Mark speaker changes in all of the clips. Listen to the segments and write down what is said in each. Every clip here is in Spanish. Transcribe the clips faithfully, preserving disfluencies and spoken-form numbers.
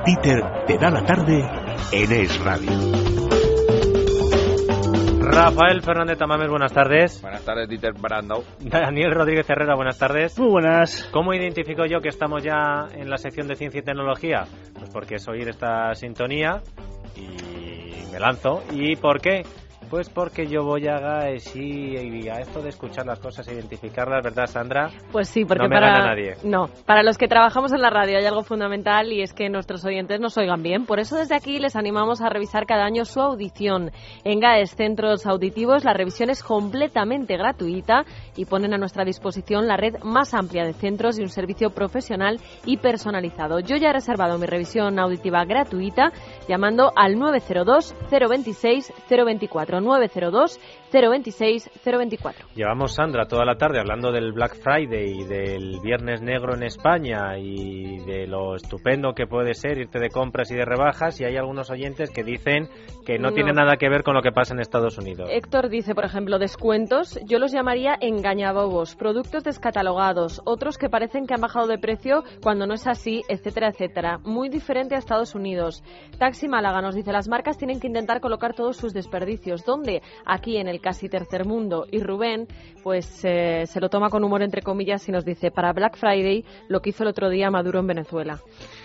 Speaker 1: Dieter te da la tarde en Es Radio.
Speaker 2: Rafael Fernández Tamames, buenas tardes.
Speaker 3: Buenas tardes, Dieter Brandau.
Speaker 2: Daniel Rodríguez Herrera, buenas tardes.
Speaker 4: Muy buenas.
Speaker 2: ¿Cómo identifico yo que estamos ya en la sección de ciencia y tecnología? Pues porque es oír esta sintonía y me lanzo. ¿Y por qué? Pues porque yo voy a, sí, a esto de escuchar las cosas e identificarlas, ¿verdad, Sandra?
Speaker 5: Pues sí, porque
Speaker 2: no me
Speaker 5: para
Speaker 2: gana nadie.
Speaker 5: No, para los que trabajamos en la radio hay algo fundamental y es que nuestros oyentes nos oigan bien. Por eso desde aquí les animamos a revisar cada año su audición. En GAES Centros Auditivos la revisión es completamente gratuita y ponen a nuestra disposición la red más amplia de centros y un servicio profesional y personalizado. Yo ya he reservado mi revisión auditiva gratuita llamando al nueve cero dos, cero veintiséis, cero veinticuatro. nueve cero dos, cero veintiséis, cero veinticuatro.
Speaker 2: Llevamos, Sandra, toda la tarde hablando del Black Friday y del Viernes Negro en España y de lo estupendo que puede ser irte de compras y de rebajas, y hay algunos oyentes que dicen que no, no tiene nada que ver con lo que pasa en Estados Unidos.
Speaker 5: Héctor dice, por ejemplo, descuentos, yo los llamaría engañabobos, productos descatalogados, otros que parecen que han bajado de precio cuando no es así, etcétera, etcétera. Muy diferente a Estados Unidos. Taxi Málaga nos dice, las marcas tienen que intentar colocar todos sus desperdicios. ¿Dónde? Aquí en el casi tercer mundo. Y Rubén, pues eh, se lo toma con humor entre comillas y nos dice, para Black Friday lo que hizo el otro día Maduro en Venezuela.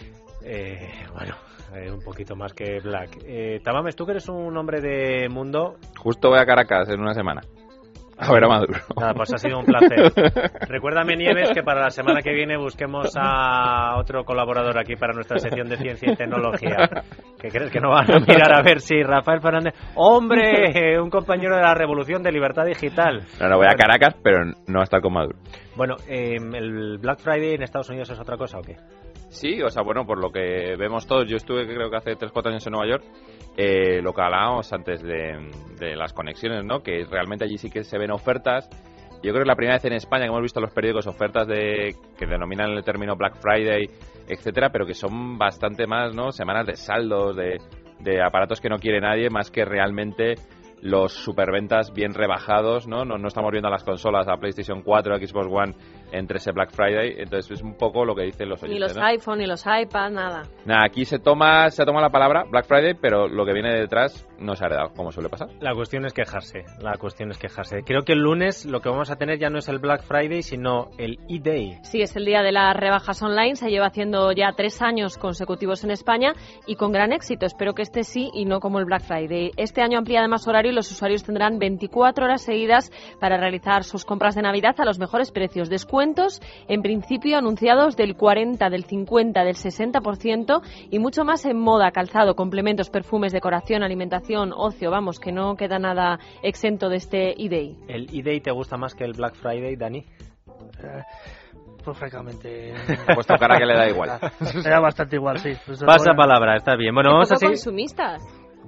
Speaker 2: Eh, bueno, eh, un poquito más que Black. Eh, Tamames, tú que eres un hombre de mundo.
Speaker 3: Justo voy a Caracas en una semana. A ver a Maduro.
Speaker 2: Nada, pues ha sido un placer. Recuérdame, Nieves, que para la semana que viene busquemos a otro colaborador aquí para nuestra sección de ciencia y tecnología. ¿Qué crees que no van a mirar a ver si Rafael Fernández... ¡Hombre! Un compañero de la Revolución de Libertad Digital.
Speaker 3: No, no, voy a Caracas, pero no a estar con Maduro.
Speaker 2: Bueno, eh, ¿el Black Friday en Estados Unidos es otra cosa o qué?
Speaker 3: Sí, o sea, bueno, por lo que vemos todos, yo estuve creo que hace tres cuatro años en Nueva York, eh, lo que hablábamos antes de, de las conexiones, ¿no? Que realmente allí sí que se ven ofertas. Yo creo que es la primera vez en España que hemos visto en los periódicos ofertas de que denominan el término Black Friday, etcétera, pero que son bastante más, ¿no? Semanas de saldos, de, de aparatos que no quiere nadie, más que realmente los superventas bien rebajados, ¿no? No, no estamos viendo a las consolas, a PlayStation cuatro, a Xbox One entre ese Black Friday, entonces es un poco lo que dicen los oyentes,
Speaker 5: Ni los
Speaker 3: ¿no?
Speaker 5: iPhone, ni los iPad, nada.
Speaker 3: Nada, aquí se toma se toma la palabra Black Friday, pero lo que viene detrás no se ha heredado, como suele pasar.
Speaker 2: La cuestión es quejarse, la cuestión es quejarse. Creo que el lunes lo que vamos a tener ya no es el Black Friday, sino el E-Day.
Speaker 5: Sí, es el día de las rebajas online, se lleva haciendo ya tres años consecutivos en España y con gran éxito. Espero que este sí y no como el Black Friday. Este año amplía además horario y los usuarios tendrán veinticuatro horas seguidas para realizar sus compras de Navidad a los mejores precios. Descuentos, en principio anunciados del cuarenta, del cincuenta, del sesenta por ciento y mucho más en moda, calzado, complementos, perfumes, decoración, alimentación, ocio. Vamos, que no queda nada exento de este E-Day.
Speaker 2: ¿El E-Day te gusta más que el Black Friday, Dani?
Speaker 4: Eh, pues francamente...
Speaker 3: Ha puesto cara que le da igual.
Speaker 4: Me da bastante igual, sí. Pues
Speaker 2: Pasa
Speaker 4: bueno.
Speaker 2: palabra, está bien. Bueno, vamos a seguir.
Speaker 5: Consumistas.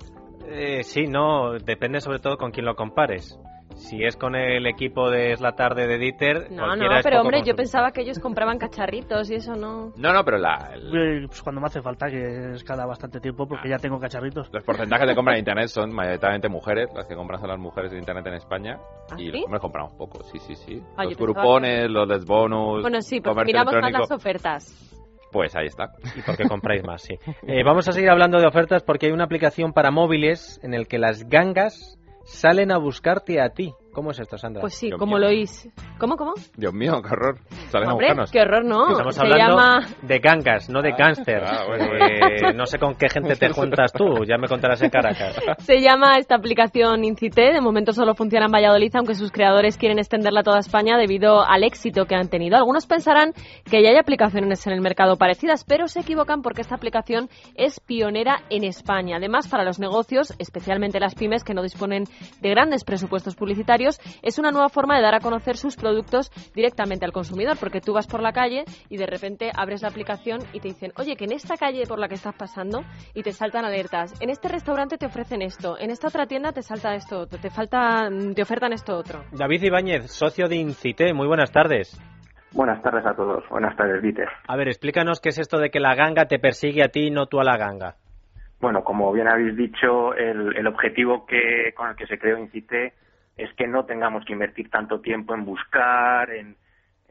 Speaker 2: Eh, sí, no, depende sobre todo con quién lo compares. Si es con el equipo de Es la Tarde de Dieter...
Speaker 5: No, no, pero hombre, yo pensaba que ellos compraban cacharritos y eso no...
Speaker 3: No, no, pero la, el,
Speaker 4: Eh, Pues cuando me hace falta, que es cada bastante tiempo, porque ya tengo cacharritos.
Speaker 3: los porcentajes de compra en Internet son mayoritariamente mujeres, las que compran son las mujeres de Internet en España,
Speaker 5: ¿Ah,
Speaker 3: y
Speaker 5: sí?
Speaker 3: los hombres compramos poco, sí, sí, sí.
Speaker 5: Ah,
Speaker 3: los
Speaker 5: yo pensaba
Speaker 3: grupones, los desbonus,
Speaker 5: Bueno, sí, porque
Speaker 3: comercio
Speaker 5: miramos más
Speaker 3: electrónico,
Speaker 5: las ofertas.
Speaker 3: pues ahí está.
Speaker 2: Y porque compráis más, sí. Eh, vamos a seguir hablando de ofertas porque hay una aplicación para móviles en el que las gangas salen a buscarte a ti. ¿Cómo es esto, Sandra?
Speaker 5: Pues sí,
Speaker 3: Dios
Speaker 5: como
Speaker 3: mío.
Speaker 5: lo oís. ¿Cómo, cómo?
Speaker 3: Dios mío, qué horror. Salen a
Speaker 5: Hombre,
Speaker 3: buscarnos.
Speaker 5: qué horror, no.
Speaker 2: Estamos
Speaker 5: Se
Speaker 2: hablando
Speaker 5: llama...
Speaker 2: de gangas, no de
Speaker 3: Ah,
Speaker 2: gángsters.
Speaker 3: ah, bueno,
Speaker 2: Eh, no sé con qué gente te juntas tú, ya me contarás en Caracas.
Speaker 5: Se llama esta aplicación Incité. De momento solo funciona en Valladolid, aunque sus creadores quieren extenderla a toda España debido al éxito que han tenido. Algunos pensarán que ya hay aplicaciones en el mercado parecidas, pero se equivocan porque esta aplicación es pionera en España. Además, para los negocios, especialmente las pymes que no disponen de grandes presupuestos publicitarios, es una nueva forma de dar a conocer sus productos directamente al consumidor, porque tú vas por la calle y de repente abres la aplicación y te dicen, oye, que en esta calle por la que estás pasando, y te saltan alertas, en este restaurante te ofrecen esto, en esta otra tienda te salta esto otro, te falta, te ofertan esto otro.
Speaker 2: David Ibáñez, socio de Incité, muy buenas tardes.
Speaker 6: Buenas tardes a todos, buenas tardes, Dieter.
Speaker 2: A ver, explícanos qué es esto de que la ganga te persigue a ti y no tú a la ganga.
Speaker 6: Bueno, como bien habéis dicho, el, el objetivo que con el que se creó Incité es que no tengamos que invertir tanto tiempo en buscar, en,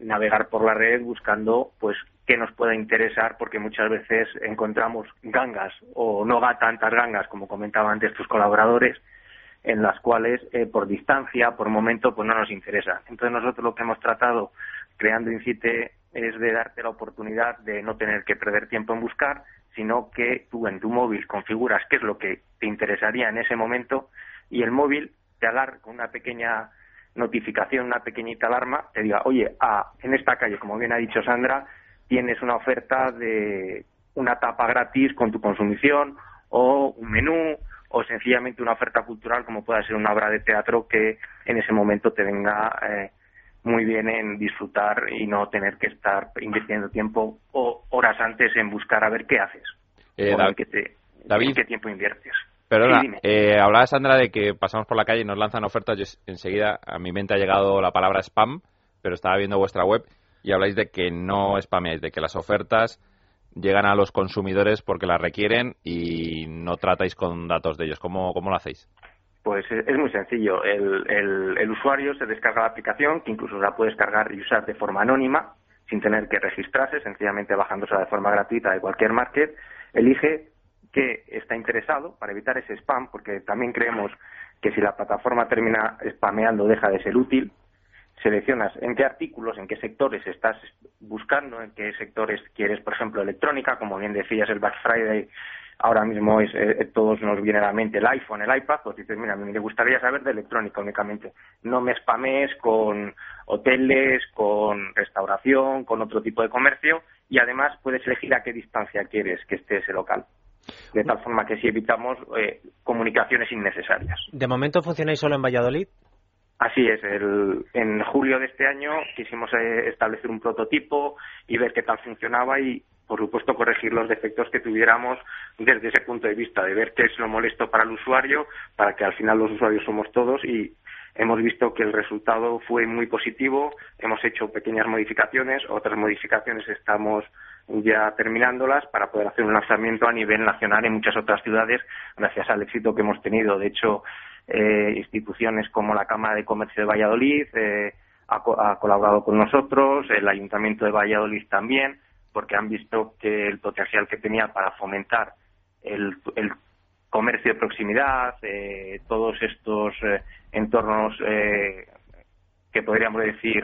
Speaker 6: navegar por la red buscando pues qué nos pueda interesar, porque muchas veces encontramos gangas o no ga tantas gangas, como comentaban antes tus colaboradores, en las cuales eh, por distancia, por momento, pues no nos interesa. Entonces nosotros lo que hemos tratado creando Incite es de darte la oportunidad de no tener que perder tiempo en buscar, sino que tú en tu móvil configuras qué es lo que te interesaría en ese momento y el móvil te agarra con una pequeña notificación, una pequeñita alarma, te diga, oye, ah, en esta calle, como bien ha dicho Sandra, tienes una oferta de una tapa gratis con tu consumición o un menú o sencillamente una oferta cultural como pueda ser una obra de teatro que en ese momento te venga eh, muy bien en disfrutar y no tener que estar invirtiendo tiempo o horas antes en buscar a ver qué haces
Speaker 3: eh,
Speaker 6: o
Speaker 3: David,
Speaker 6: en qué, te,
Speaker 3: David,
Speaker 6: en qué tiempo inviertes.
Speaker 3: Perdona,
Speaker 6: Sí,
Speaker 3: eh, hablaba Sandra de que pasamos por la calle y nos lanzan ofertas. Yo enseguida a mi mente ha llegado la palabra spam, pero estaba viendo vuestra web y habláis de que no spameáis, de que las ofertas llegan a los consumidores porque las requieren y no tratáis con datos de ellos. ¿Cómo, cómo lo hacéis?
Speaker 6: Pues es muy sencillo. El, el, el usuario se descarga la aplicación, que incluso la puede descargar y usar de forma anónima, sin tener que registrarse, sencillamente bajándose de forma gratuita de cualquier market, elige que está interesado para evitar ese spam, porque también creemos que si la plataforma termina spameando deja de ser útil. Seleccionas en qué artículos, en qué sectores estás buscando, en qué sectores quieres, por ejemplo, electrónica, como bien decías, el Black Friday, ahora mismo es eh, todos nos viene a la mente el iPhone, el iPad, pues dices, mira, me gustaría saber de electrónica únicamente. No me spamees con hoteles, con restauración, con otro tipo de comercio, y además puedes elegir a qué distancia quieres que esté ese local. De tal forma que si evitamos eh, comunicaciones innecesarias.
Speaker 2: ¿De momento funcionáis solo en Valladolid?
Speaker 6: Así es. El, en julio de este año quisimos eh, establecer un prototipo y ver qué tal funcionaba y, por supuesto, corregir los defectos que tuviéramos desde ese punto de vista, de ver qué es lo molesto para el usuario, para que al final los usuarios somos todos, y hemos visto que el resultado fue muy positivo. Hemos hecho pequeñas modificaciones, otras modificaciones estamos ya terminándolas para poder hacer un lanzamiento a nivel nacional en muchas otras ciudades gracias al éxito que hemos tenido. De hecho, eh, instituciones como la Cámara de Comercio de Valladolid eh, ha, co- ha colaborado con nosotros, el Ayuntamiento de Valladolid también, porque han visto que el potencial que tenía para fomentar el, el comercio de proximidad, eh, todos estos eh, entornos eh, que podríamos decir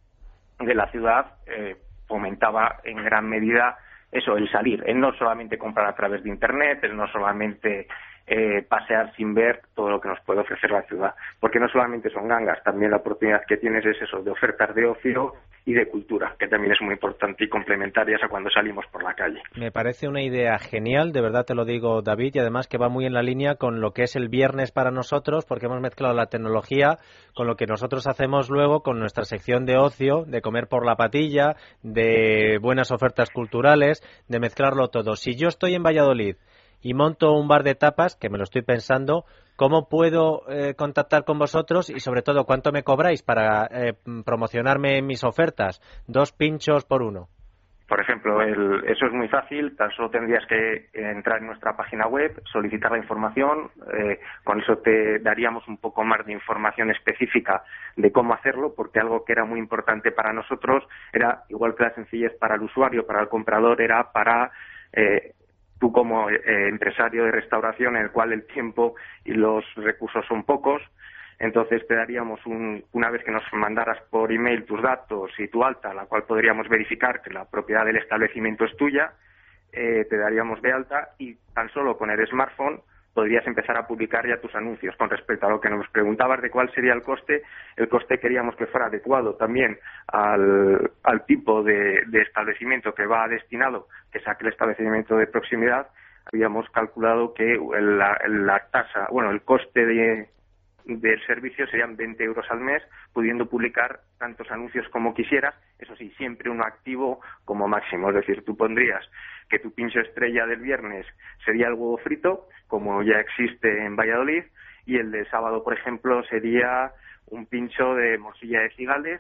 Speaker 6: de la ciudad, eh, fomentaba en gran medida eso, el salir, el no solamente comprar a través de Internet, el no solamente eh, pasear sin ver todo lo que nos puede ofrecer la ciudad, porque no solamente son gangas, también la oportunidad que tienes es eso, de ofertas de ocio y de cultura, que también es muy importante y complementarias a cuando salimos por la calle.
Speaker 2: Me parece una idea genial, de verdad te lo digo, David, y además que va muy en la línea con lo que es el viernes para nosotros, porque hemos mezclado la tecnología con lo que nosotros hacemos luego con nuestra sección de ocio, de comer por la patilla, de buenas ofertas culturales, de mezclarlo todo. Si yo estoy en Valladolid y monto un bar de tapas, que me lo estoy pensando, ¿cómo puedo eh, contactar con vosotros y sobre todo cuánto me cobráis para eh, promocionarme en mis ofertas? Dos pinchos por uno.
Speaker 6: Por ejemplo, el, eso es muy fácil, tan solo tendrías que entrar en nuestra página web, solicitar la información, eh, con eso te daríamos un poco más de información específica de cómo hacerlo, porque algo que era muy importante para nosotros era, igual que la sencillez para el usuario, para el comprador, era para eh, tú como eh, empresario de restauración, en el cual el tiempo y los recursos son pocos. Entonces te daríamos, un, una vez que nos mandaras por email tus datos y tu alta, la cual podríamos verificar que la propiedad del establecimiento es tuya, eh, te daríamos de alta y tan solo con el smartphone podrías empezar a publicar ya tus anuncios. Con respecto a lo que nos preguntabas de cuál sería el coste, el coste queríamos que fuera adecuado también al, al tipo de, de establecimiento que va destinado, que sea aquel establecimiento de proximidad. Habíamos calculado que la, la tasa, bueno, el coste de del servicio serían veinte euros al mes, pudiendo publicar tantos anuncios como quisieras, eso sí, siempre uno activo como máximo, es decir, tú pondrías que tu pincho estrella del viernes sería el huevo frito, como ya existe en Valladolid, y el de sábado, por ejemplo, sería un pincho de morcilla de cigales,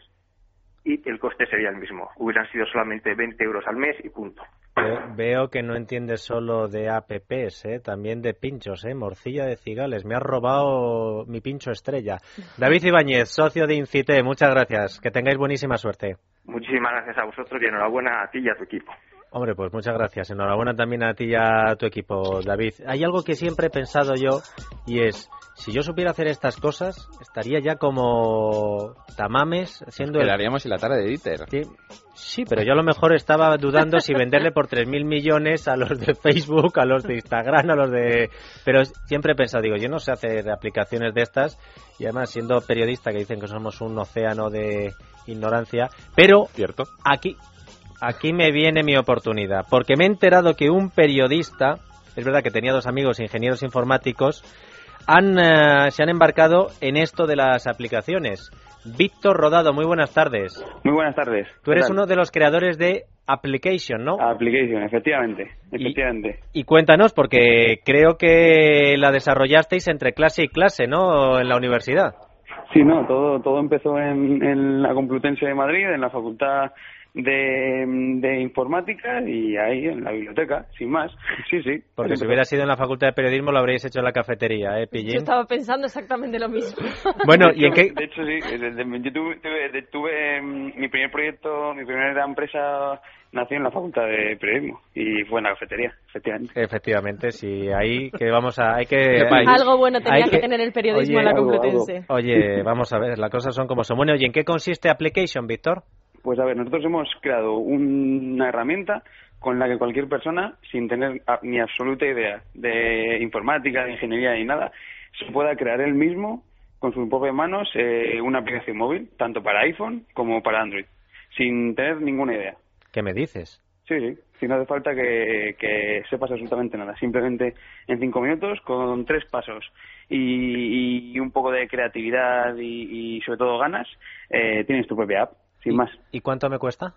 Speaker 6: y el coste sería el mismo, hubieran sido solamente veinte euros al mes y punto.
Speaker 2: Veo, veo que no entiendes solo de apps, ¿eh? También de pinchos, ¿eh? Morcilla de cigales. Me has robado mi pincho estrella. David Ibáñez, socio de Incite, muchas gracias. Que tengáis buenísima suerte.
Speaker 6: Muchísimas gracias a vosotros y enhorabuena a ti y a tu equipo.
Speaker 2: Hombre, pues muchas gracias. Enhorabuena también a ti y a tu equipo, David. Hay algo que siempre he pensado yo y es, si yo supiera hacer estas cosas, estaría ya como Tamames haciendo...
Speaker 3: El... Quedaríamos en la tarde de Dieter.
Speaker 2: Sí, sí, pero yo a lo mejor estaba dudando si venderle por tres mil millones a los de Facebook, a los de Instagram, a los de... Pero siempre he pensado, digo, yo no sé hacer aplicaciones de estas y además siendo periodista que dicen que somos un océano de ignorancia, pero...
Speaker 3: Cierto.
Speaker 2: Aquí... Aquí me viene mi oportunidad, porque me he enterado que un periodista, es verdad que tenía dos amigos ingenieros informáticos, han, uh, se han embarcado en esto de las aplicaciones. Víctor Rodado, muy buenas tardes.
Speaker 7: Muy buenas tardes.
Speaker 2: Tú eres uno de los creadores de Application, ¿no?
Speaker 7: Application, efectivamente, efectivamente.
Speaker 2: Y, y cuéntanos, porque creo que la desarrollasteis entre clase y clase, ¿no?, en la universidad.
Speaker 7: Sí, no, todo, todo empezó en, en la Complutense de Madrid, en la Facultad de, de informática y ahí en la biblioteca, sin más. Sí, sí.
Speaker 2: Porque si hubiera sido en la Facultad de Periodismo lo habríais hecho en la cafetería, ¿eh, Pillín?
Speaker 5: Yo estaba pensando exactamente lo mismo.
Speaker 2: Bueno,
Speaker 7: de hecho,
Speaker 2: ¿y en qué...?
Speaker 7: De hecho, sí. Yo tuve, tuve, tuve mi primer proyecto, mi primera empresa nació en la Facultad de Periodismo y fue en la cafetería, efectivamente.
Speaker 2: Efectivamente, sí. Ahí que vamos a... hay que
Speaker 5: Algo bueno tenía que, que tener el periodismo
Speaker 2: oye,
Speaker 5: en la
Speaker 7: algo,
Speaker 5: Complutense.
Speaker 7: Algo.
Speaker 2: Oye, vamos a ver, las cosas son como son. Bueno, ¿y en qué consiste Application, Víctor?
Speaker 7: Pues a ver, nosotros hemos creado una herramienta con la que cualquier persona, sin tener ni absoluta idea de informática, de ingeniería ni nada, se pueda crear él mismo, con sus propias manos, eh, una aplicación móvil, tanto para iPhone como para Android, sin tener ninguna idea.
Speaker 2: ¿Qué me dices?
Speaker 7: Sí, sí, sí, no hace falta que, que sepas absolutamente nada, simplemente en cinco minutos, con tres pasos y, y un poco de creatividad y, y sobre todo ganas, eh, tienes tu propia app. Sin
Speaker 2: ¿Y,
Speaker 7: más.
Speaker 2: ¿Y cuánto me cuesta?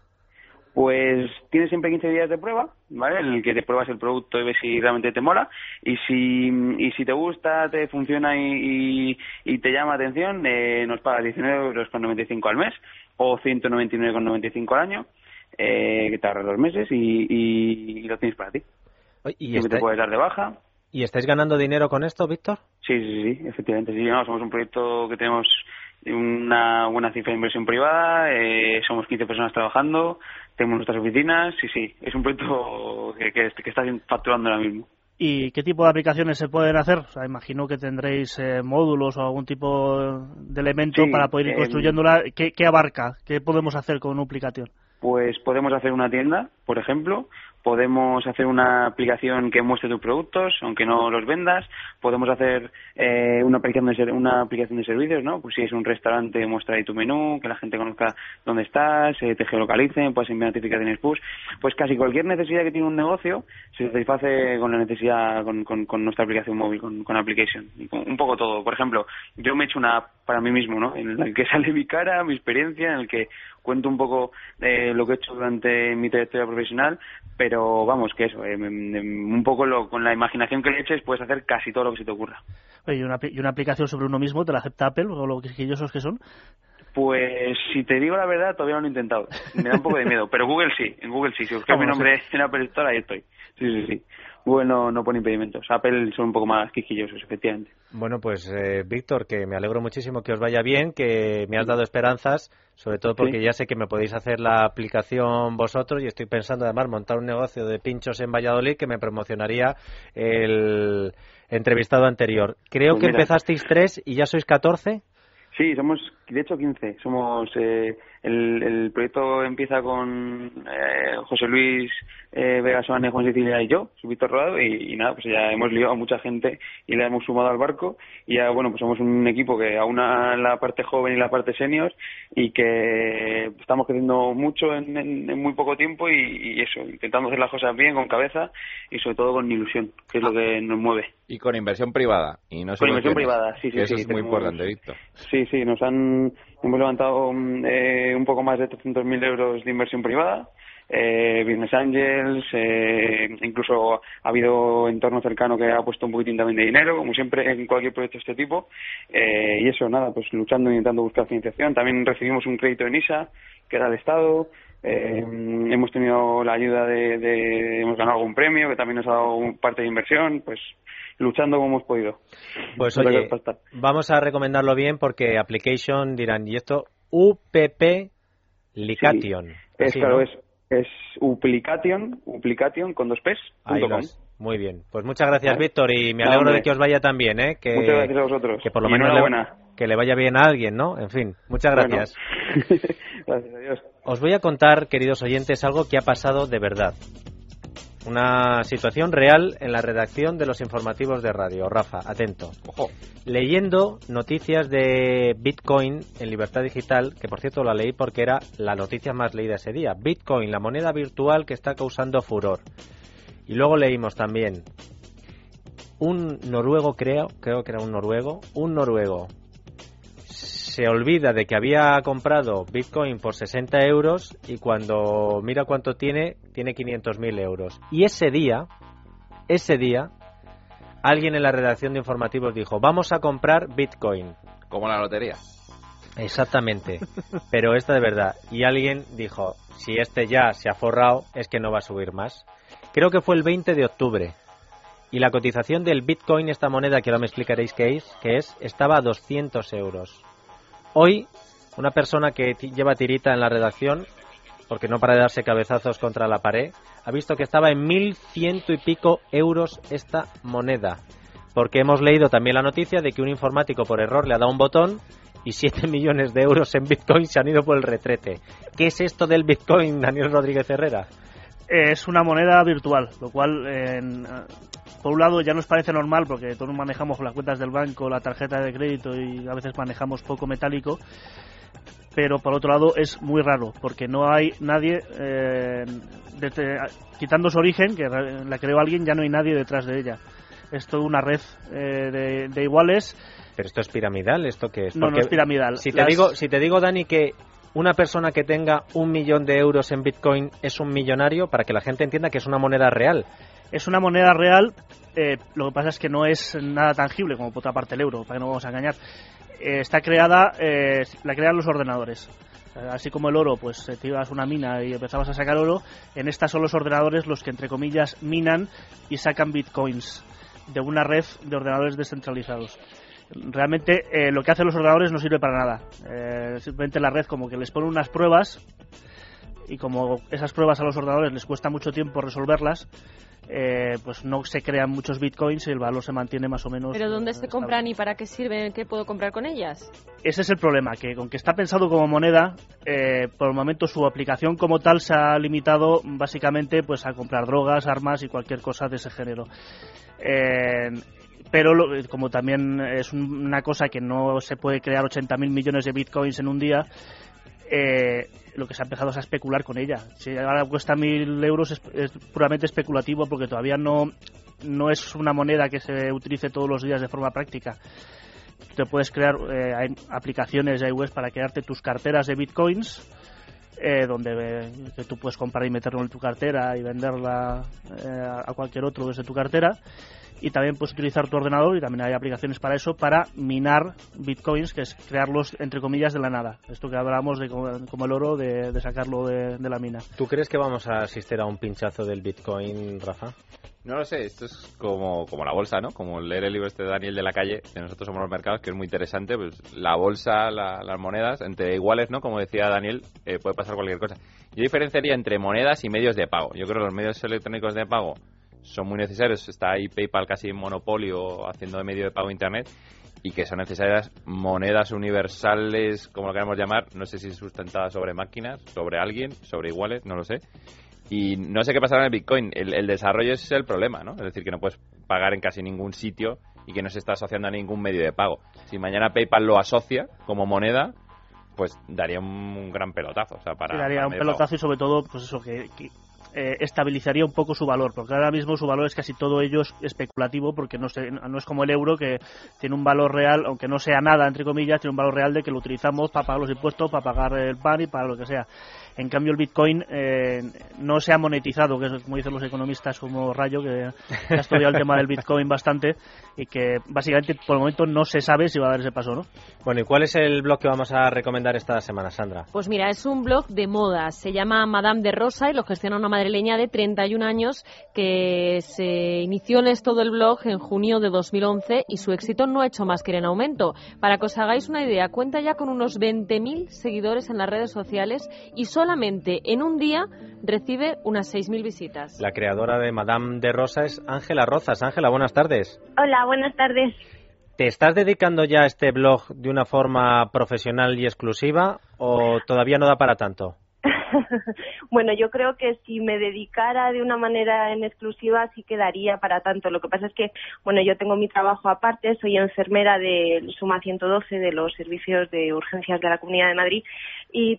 Speaker 7: Pues tienes siempre quince días de prueba, ¿vale? En el que te pruebas el producto y ves si realmente te mola. Y si y si te gusta, te funciona y, y, y te llama atención, eh, nos pagas diecinueve euros con noventa y cinco al mes o ciento noventa y nueve con noventa y cinco al año, eh, que te ahorras dos meses y, y, y lo tienes para ti.
Speaker 2: ¿Y
Speaker 7: Siempre
Speaker 2: está...
Speaker 7: te puedes dar de baja.
Speaker 2: ¿Y estáis ganando dinero con esto, Víctor?
Speaker 7: Sí, sí, sí, efectivamente. Sí, no, somos un proyecto que tenemos una buena cifra de inversión privada, eh, somos quince personas trabajando, tenemos nuestras oficinas, sí, sí, es un proyecto que, que, que está facturando ahora mismo.
Speaker 4: ¿Y qué tipo de aplicaciones se pueden hacer? O sea, imagino que tendréis eh, módulos o algún tipo de elemento
Speaker 7: sí,
Speaker 4: para poder ir
Speaker 7: eh,
Speaker 4: construyéndola. ¿Qué, ¿Qué abarca? ¿Qué podemos hacer con Application?
Speaker 7: Pues podemos hacer una tienda, por ejemplo, podemos hacer una aplicación que muestre tus productos, aunque no los vendas, podemos hacer eh, una aplicación de ser, una aplicación de servicios, ¿no? Pues si es un restaurante, muestra ahí tu menú, que la gente conozca dónde estás, eh, te geolocalicen, puedes enviar notificaciones push, pues casi cualquier necesidad que tiene un negocio se satisface con la necesidad, con, con, con nuestra aplicación móvil, con, con Application, un poco todo. Por ejemplo, yo me he hecho una app para mí mismo, ¿no? En la que sale mi cara, mi experiencia, en el que cuento un poco de lo que he hecho durante mi trayectoria profesional, pero vamos, que eso, eh, un poco lo, con la imaginación que le eches puedes hacer casi todo lo que se te ocurra.
Speaker 4: Oye, ¿y una, y una aplicación sobre uno mismo te la acepta Apple o lo quisquillosos que son?
Speaker 7: Pues si te digo la verdad, todavía no lo he intentado. Me da un poco de miedo, pero Google sí, en Google sí. Si buscas mi nombre en Apple Store, ahí estoy. Sí, sí, sí. Google no, no pone impedimentos. Apple son un poco más quisquillosos, efectivamente.
Speaker 2: Bueno, pues eh, Víctor, que me alegro muchísimo que os vaya bien, que me has dado esperanzas, sobre todo porque sí, ya sé que me podéis hacer la aplicación vosotros y estoy pensando además montar un negocio de pinchos en Valladolid que me promocionaría el entrevistado anterior. Creo pues que mira, empezasteis tres y ya sois catorce.
Speaker 7: Sí, somos de hecho quince. Somos eh, el, el proyecto empieza con eh, José Luis eh, Vega Soane, Juan Sicilia y yo, soy Víctor Rodado, y, y nada, pues ya hemos liado a mucha gente y le hemos sumado al barco y ya, bueno, pues somos un equipo que aúna la parte joven y la parte senior y que estamos creciendo mucho en, en, en muy poco tiempo y, y eso, intentando hacer las cosas bien, con cabeza y sobre todo con ilusión, que es lo que nos mueve.
Speaker 3: Y con inversión privada. Y no
Speaker 7: con inversión privada, sí, sí.
Speaker 3: Eso
Speaker 7: sí,
Speaker 3: es
Speaker 7: tenemos,
Speaker 3: muy importante, Víctor.
Speaker 7: Sí, sí, nos han hemos levantado eh, un poco más de trescientos mil euros de inversión privada, eh, Business Angels, eh, incluso ha habido entorno cercano que ha puesto un poquitín también de dinero, como siempre en cualquier proyecto de este tipo, eh, y eso, nada, pues luchando, intentando buscar financiación. También recibimos un crédito en I S A, que era del Estado. Eh, hemos tenido la ayuda de, de, hemos ganado algún premio que también nos ha dado parte de inversión, pues luchando como hemos podido.
Speaker 2: Pues oye, vamos a recomendarlo bien porque Application dirán, ¿y esto U P P Lication.
Speaker 7: Sí. Es,
Speaker 2: Así,
Speaker 7: claro,
Speaker 2: ¿no?
Speaker 7: es, es Uplication, Uplication con dos P's,
Speaker 2: Ahí
Speaker 7: punto com.
Speaker 2: vas. Muy bien. Pues muchas gracias,
Speaker 7: ¿Vale?
Speaker 2: Víctor, y me
Speaker 7: No,
Speaker 2: alegro
Speaker 7: hombre.
Speaker 2: de que os vaya tan bien, ¿eh? Que,
Speaker 7: Muchas gracias a vosotros.
Speaker 2: que por lo
Speaker 7: Y
Speaker 2: menos
Speaker 7: enhorabuena.
Speaker 2: le, que le vaya bien a alguien, ¿no? En fin, muchas gracias.
Speaker 7: Bueno. Gracias a Dios.
Speaker 2: Os voy a contar, queridos oyentes, algo que ha pasado de verdad. Una situación real en la redacción de los informativos de radio. Rafa, atento.
Speaker 3: Ojo.
Speaker 2: Leyendo noticias de Bitcoin en Libertad Digital, que por cierto la leí porque era la noticia más leída ese día. Bitcoin, la moneda virtual que está causando furor. Y luego leímos también un noruego, creo, creo que era un noruego, un noruego se olvida de que había comprado Bitcoin por sesenta euros y cuando mira cuánto tiene, tiene quinientos mil euros. Y ese día, ese día, alguien en la redacción de informativos dijo, vamos a comprar Bitcoin.
Speaker 3: Como la lotería.
Speaker 2: Exactamente, pero esta de verdad. Y alguien dijo, si este ya se ha forrado, es que no va a subir más. Creo que fue el veinte de octubre. Y la cotización del Bitcoin, esta moneda que ahora me explicaréis qué es, qué es, estaba a doscientos euros. Hoy, una persona que t- lleva tirita en la redacción, porque no para de darse cabezazos contra la pared, ha visto que estaba en mil ciento y pico euros esta moneda. Porque hemos leído también la noticia de que un informático por error le ha dado un botón y siete millones de euros en Bitcoin se han ido por el retrete. ¿Qué es esto del Bitcoin, Daniel Rodríguez Herrera?
Speaker 4: Es una moneda virtual, lo cual, eh, por un lado, ya nos parece normal porque todos manejamos las cuentas del banco, la tarjeta de crédito y a veces manejamos poco metálico, pero por otro lado es muy raro porque no hay nadie, eh, desde, quitando su origen, que la creó alguien, ya no hay nadie detrás de ella. Es toda una red eh, de, de iguales.
Speaker 2: ¿Pero esto es piramidal? ¿Esto qué es?
Speaker 4: No,
Speaker 2: Porque
Speaker 4: no es piramidal.
Speaker 2: Si te,
Speaker 4: Las...
Speaker 2: digo, si te digo, Dani, que una persona que tenga un millón de euros en Bitcoin es un millonario, para que la gente entienda que es una moneda real.
Speaker 4: Es una moneda real, eh, lo que pasa es que no es nada tangible, como por otra parte el euro, para que no vamos a engañar. Eh, está creada, eh, la crean los ordenadores. Eh, así como el oro, pues te ibas a una mina y empezabas a sacar oro, en esta son los ordenadores los que, entre comillas, minan y sacan bitcoins de una red de ordenadores descentralizados. Realmente eh, lo que hacen los ordenadores no sirve para nada. Eh, simplemente la red como que les pone unas pruebas y como esas pruebas a los ordenadores les cuesta mucho tiempo resolverlas, eh, pues no se crean muchos bitcoins y el valor se mantiene más o menos.
Speaker 5: ¿Pero dónde
Speaker 4: eh,
Speaker 5: se
Speaker 4: estable.
Speaker 5: compran y para qué sirven? ¿Qué puedo comprar con ellas?
Speaker 4: Ese es el problema, que con que está pensado como moneda, eh, por el momento su aplicación como tal se ha limitado básicamente pues a comprar drogas, armas y cualquier cosa de ese género. Eh, pero lo, como también es una cosa que no se puede crear ochenta mil millones de bitcoins en un día, eh, lo que se ha empezado es a especular con ella. Si ahora cuesta mil euros es, es puramente especulativo porque todavía no, no es una moneda que se utilice todos los días de forma práctica. Te puedes crear, eh, hay aplicaciones, hay webs para crearte tus carteras de bitcoins, eh, donde eh, que tú puedes comprar y meterlo en tu cartera y venderla eh, a cualquier otro desde tu cartera. Y también puedes utilizar tu ordenador, y también hay aplicaciones para eso, para minar bitcoins, que es crearlos, entre comillas, de la nada. Esto que hablábamos de como, como el oro, de, de sacarlo de, de la mina.
Speaker 2: ¿Tú crees que vamos a asistir a un pinchazo del Bitcoin, Rafa?
Speaker 3: No lo sé, esto es como, como la bolsa, ¿no? Como leer el libro este de Daniel de la Calle, de Nosotros somos los mercados, que es muy interesante. Pues la bolsa, la, las monedas, entre iguales, ¿no? Como decía Daniel, eh, puede pasar cualquier cosa. Yo diferenciaría entre monedas y medios de pago. Yo creo que los medios electrónicos de pago son muy necesarios. Está ahí PayPal casi en monopolio haciendo de medio de pago Internet, y que son necesarias monedas universales, como lo queramos llamar, no sé si sustentadas sobre máquinas, sobre alguien, sobre iguales, no lo sé. Y no sé qué pasará en el Bitcoin. El, el desarrollo es el problema, ¿no? Es decir, que no puedes pagar en casi ningún sitio y que no se está asociando a ningún medio de pago. Si mañana PayPal lo asocia como moneda, pues daría un gran pelotazo. O sea, para,
Speaker 4: sí, daría
Speaker 3: para
Speaker 4: un
Speaker 3: medio
Speaker 4: pelotazo
Speaker 3: pago.
Speaker 4: Y sobre todo, pues eso, que... que... Eh, estabilizaría un poco su valor, porque ahora mismo su valor es casi todo ello especulativo, porque no, se, no es como el euro, que tiene un valor real, aunque no sea nada, entre comillas, tiene un valor real de que lo utilizamos para pagar los impuestos, para pagar el pan y para lo que sea. En cambio, el Bitcoin eh, no se ha monetizado, que es como dicen los economistas como Rayo, que ha estudiado el tema del Bitcoin bastante, y que básicamente por el momento no se sabe si va a dar ese paso, ¿no?
Speaker 2: Bueno, ¿y cuál es el blog que vamos a recomendar esta semana, Sandra?
Speaker 5: Pues mira, es un blog de moda, se llama Madame de Rosa y lo gestiona una madre madrileña de treinta y un años que se inició en esto del blog en junio de dos mil once y su éxito no ha hecho más que ir en aumento. Para que os hagáis una idea, cuenta ya con unos veinte mil seguidores en las redes sociales y solamente en un día recibe unas seis mil visitas.
Speaker 2: La creadora de Madame de Rosa es Ángela Rozas. Ángela, buenas tardes.
Speaker 8: Hola, buenas tardes.
Speaker 2: ¿Te estás dedicando ya a este blog de una forma profesional y exclusiva o todavía no da para tanto?
Speaker 8: Bueno, yo creo que si me dedicara de una manera en exclusiva sí quedaría para tanto. Lo que pasa es que, bueno, yo tengo mi trabajo aparte, soy enfermera del Suma ciento doce, de los servicios de urgencias de la Comunidad de Madrid, y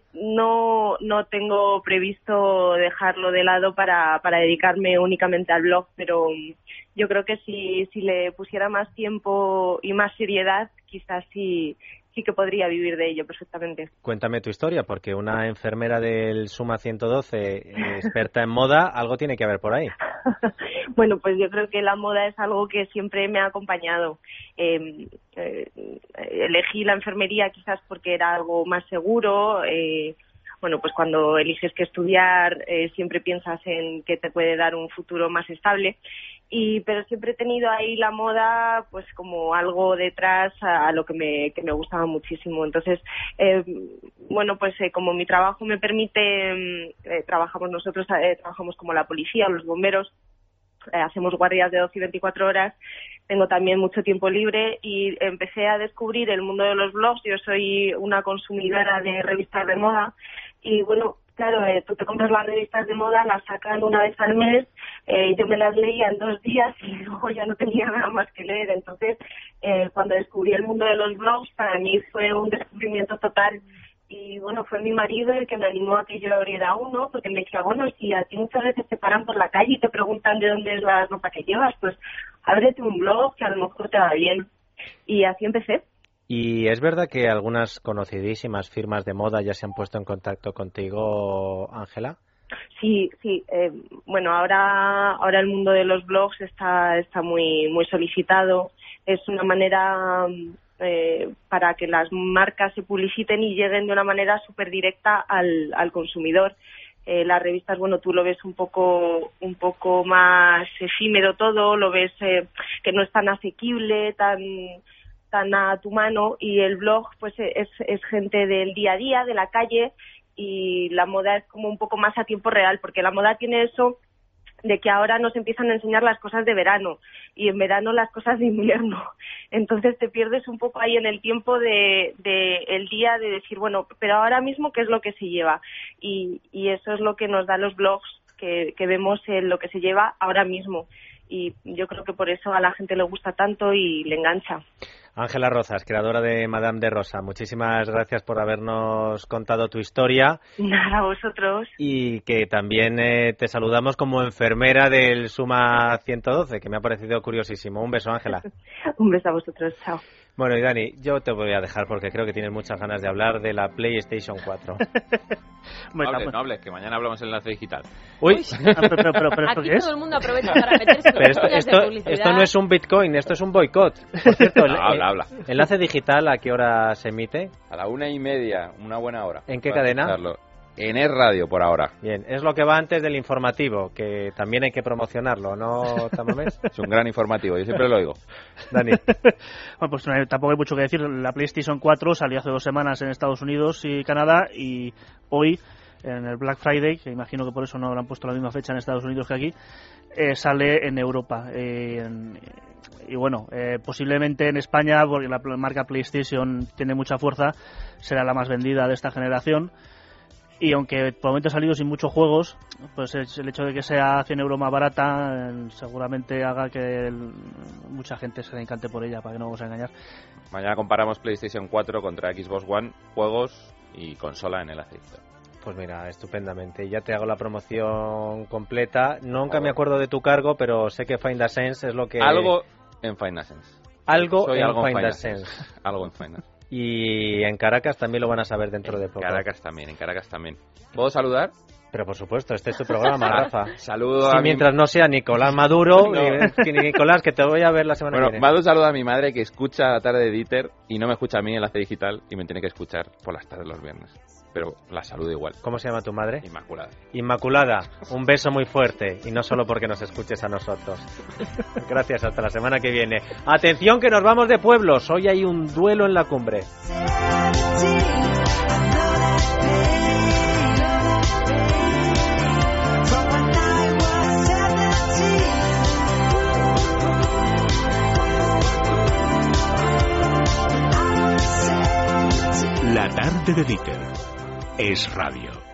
Speaker 8: no no tengo previsto dejarlo de lado para, para dedicarme únicamente al blog, pero yo creo que si, si le pusiera más tiempo y más seriedad, quizás sí... sí que podría vivir de ello perfectamente.
Speaker 2: Cuéntame tu historia, porque una enfermera del Suma ciento doce, experta en moda, algo tiene que haber por ahí.
Speaker 8: Bueno, pues yo creo que la moda es algo que siempre me ha acompañado. Eh, eh, elegí la enfermería quizás porque era algo más seguro. Eh, bueno, pues cuando eliges que estudiar, eh, siempre piensas en que te puede dar un futuro más estable. Y pero siempre he tenido ahí la moda pues como algo detrás a, a lo que me que me gustaba muchísimo. Entonces eh, bueno pues eh, como mi trabajo me permite, eh, trabajamos nosotros eh, trabajamos como la policía o los bomberos, eh, hacemos guardias de doce y veinticuatro horas, tengo también mucho tiempo libre y empecé a descubrir el mundo de los blogs. Yo soy una consumidora de revistas de moda y bueno, claro, eh, tú te compras las revistas de moda, las sacan una vez al mes, eh, yo me las leía en dos días y luego ya no tenía nada más que leer. Entonces, eh, cuando descubrí el mundo de los blogs, para mí fue un descubrimiento total. Y bueno, fue mi marido el que me animó a que yo abriera uno, porque me decía, bueno, si a ti muchas veces te paran por la calle y te preguntan de dónde es la ropa que llevas, pues ábrete un blog que a lo mejor te va bien. Y así empecé.
Speaker 2: ¿Y es verdad que algunas conocidísimas firmas de moda ya se han puesto en contacto contigo, Ángela?
Speaker 8: Sí, sí. Eh, bueno, ahora ahora el mundo de los blogs está está muy muy solicitado. Es una manera eh, para que las marcas se publiciten y lleguen de una manera súper directa al, al consumidor. Eh, las revistas, bueno, tú lo ves un poco un poco más efímero todo, lo ves eh, que no es tan asequible, tan tan a tu mano, y el blog pues es, es gente del día a día, de la calle, y la moda es como un poco más a tiempo real, porque la moda tiene eso de que ahora nos empiezan a enseñar las cosas de verano y en verano las cosas de invierno. Entonces te pierdes un poco ahí en el tiempo de, de el día de decir, bueno, pero ahora mismo qué es lo que se lleva, y, y eso es lo que nos da los blogs, que, que vemos en lo que se lleva ahora mismo, y yo creo que por eso a la gente le gusta tanto y le engancha.
Speaker 2: Ángela Rozas, creadora de Madame de Rosa, muchísimas gracias por habernos contado tu historia.
Speaker 8: Nada, a vosotros.
Speaker 2: Y que también eh, te saludamos como enfermera del Suma ciento doce, que me ha parecido curiosísimo. Un beso, Ángela.
Speaker 8: Un beso a vosotros, chao.
Speaker 2: Bueno, y Dani, yo te voy a dejar porque creo que tienes muchas ganas de hablar de la PlayStation cuatro.
Speaker 3: No hables, no hables, que mañana hablamos en Enlace Digital.
Speaker 2: Uy,
Speaker 4: pero, pero, pero, pero,
Speaker 5: aquí
Speaker 4: ¿qué
Speaker 5: todo
Speaker 4: es?
Speaker 5: el mundo aprovecha para meterse
Speaker 2: pero esto, esto,
Speaker 5: de publicidad.
Speaker 2: esto no es un Bitcoin, esto es un boicot. Por cierto,
Speaker 3: no,
Speaker 2: el,
Speaker 3: habla, habla.
Speaker 2: Enlace Digital, ¿a qué hora se emite?
Speaker 3: A la una y media, una buena hora.
Speaker 2: ¿En qué cadena?
Speaker 3: Escucharlo. En Es Radio, por ahora.
Speaker 2: Bien, es lo que va antes del informativo, que también hay que promocionarlo, ¿no, Tamames?
Speaker 3: Es un gran informativo, yo siempre lo oigo.
Speaker 2: Dani.
Speaker 4: Bueno, pues no hay, tampoco hay mucho que decir. La PlayStation cuatro salió hace dos semanas en Estados Unidos y Canadá, y hoy, en el Black Friday, que imagino que por eso no le han puesto la misma fecha en Estados Unidos que aquí, eh, sale en Europa. Eh, en, y bueno, eh, posiblemente en España, porque la marca PlayStation tiene mucha fuerza, será la más vendida de esta generación. Y aunque por el momento ha salido sin muchos juegos, pues el hecho de que sea cien euros más barata eh, seguramente haga que el, mucha gente se encante por ella, para que no vamos a engañar.
Speaker 3: Mañana comparamos PlayStation cuatro contra Xbox One, juegos y consola en el aceite.
Speaker 2: Pues mira, estupendamente. Ya te hago la promoción completa. Nunca me acuerdo de tu cargo, pero sé que Find a Sense es lo que...
Speaker 3: Algo en Find a Sense.
Speaker 2: Algo
Speaker 3: Soy
Speaker 2: en
Speaker 3: algo
Speaker 2: Find
Speaker 3: en
Speaker 2: a
Speaker 3: Sense.
Speaker 2: Sense.
Speaker 3: Algo en Find a Sense.
Speaker 2: Y en Caracas también lo van a saber dentro
Speaker 3: en
Speaker 2: de poco.
Speaker 3: En Caracas también, en Caracas también. ¿Puedo saludar?
Speaker 2: Pero por supuesto, este es tu programa, Rafa.
Speaker 3: Saludo
Speaker 2: sí,
Speaker 3: a
Speaker 2: mientras
Speaker 3: mi...
Speaker 2: no sea Nicolás Maduro,
Speaker 3: no.
Speaker 2: ni, ni Nicolás, que te voy a ver la semana
Speaker 3: bueno,
Speaker 2: que viene.
Speaker 3: Mando un saludo a mi madre que escucha la tarde de Dieter y no me escucha a mí en Enlace Digital y me tiene que escuchar por las tardes los viernes. Pero la saludo igual.
Speaker 2: ¿Cómo se llama tu madre?
Speaker 3: Inmaculada.
Speaker 2: Inmaculada, un beso muy fuerte y no solo porque nos escuches a nosotros. Gracias, hasta la semana que viene. Atención que nos vamos de pueblos, hoy hay un duelo en la cumbre.
Speaker 1: La tarde de Dieter es radio.